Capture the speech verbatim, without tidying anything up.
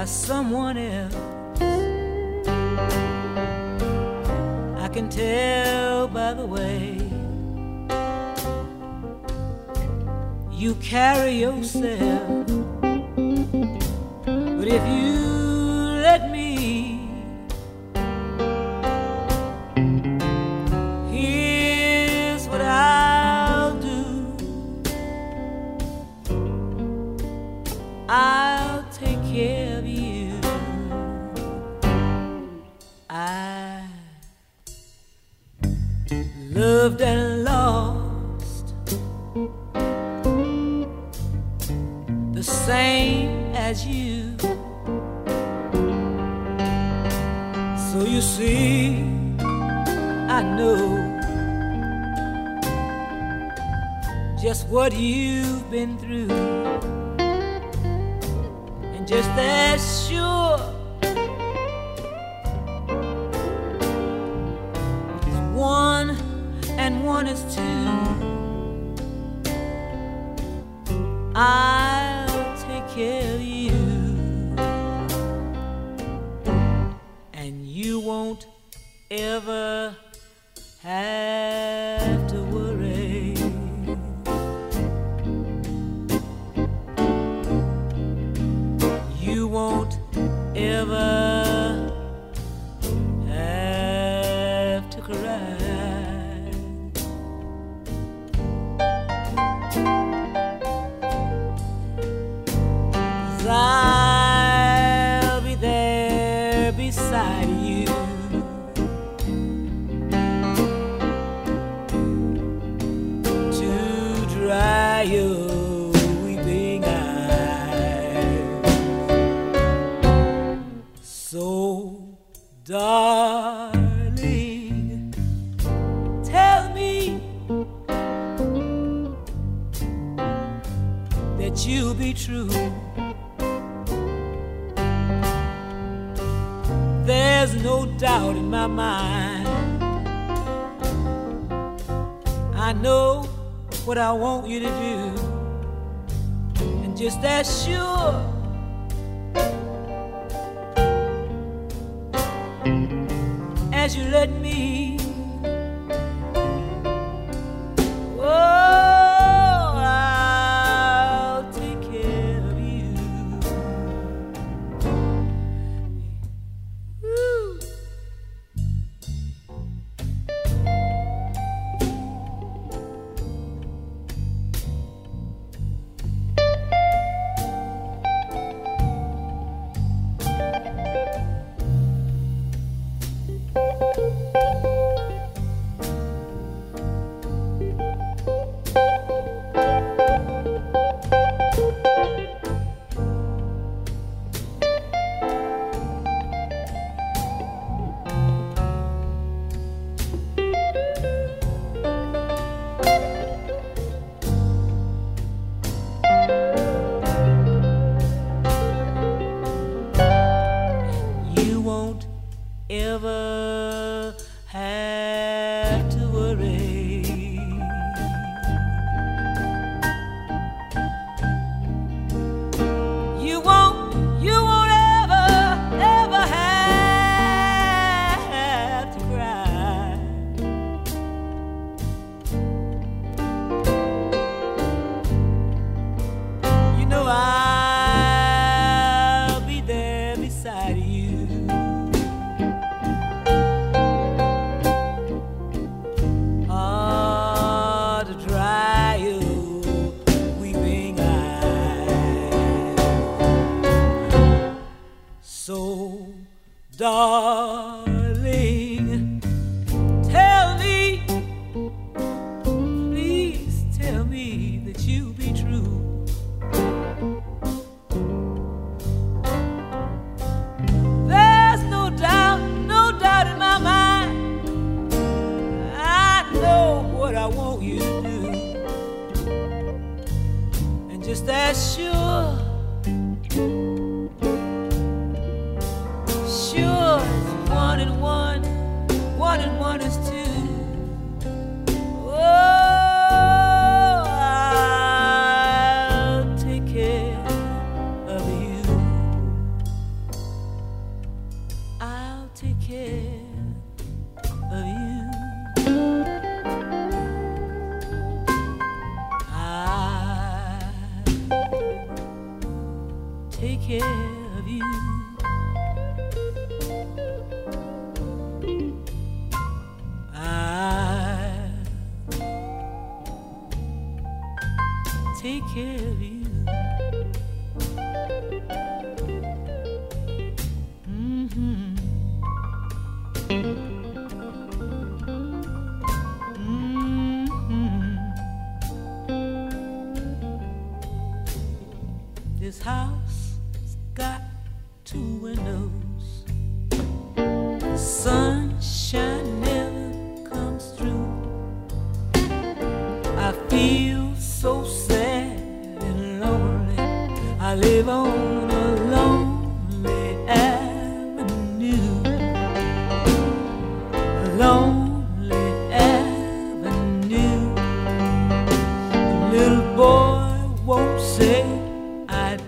someone else. I can tell by the way you carry yourself. But if you let me, here's what I'll do. I'll take care of you. I loved and lost the same as you. So you see, I know just what you've been through, and just as sure as one and one is two, I'll take care of you, and you won't ever have to worry. You won't ever have to cry. 'Cause I'll be there beside you to dry your weeping eyes. So, darling, tell me that you'll be true. There's no doubt in my mind. I know what I want you to do, and just as sure as you let me, oh, I'll take care of you. Woo. You won't ever have to worry. You won't, you won't ever, ever have to cry. You know I'll be there beside you ah, to dry your weeping eyes. So, darling, tell me, please tell me that you'll be true. There's no doubt, no doubt in my mind. I know what I want you to do, and just as sure, sure as one and one, one and one is two. Oh, I'll take care of you. care of you. Take care of you. Mm-hmm. Mm-hmm. This house's got two windows. The sunshine never comes through. I feel so sad and lonely. I live on a lonely avenue, a lonely avenue. The little boy won't say I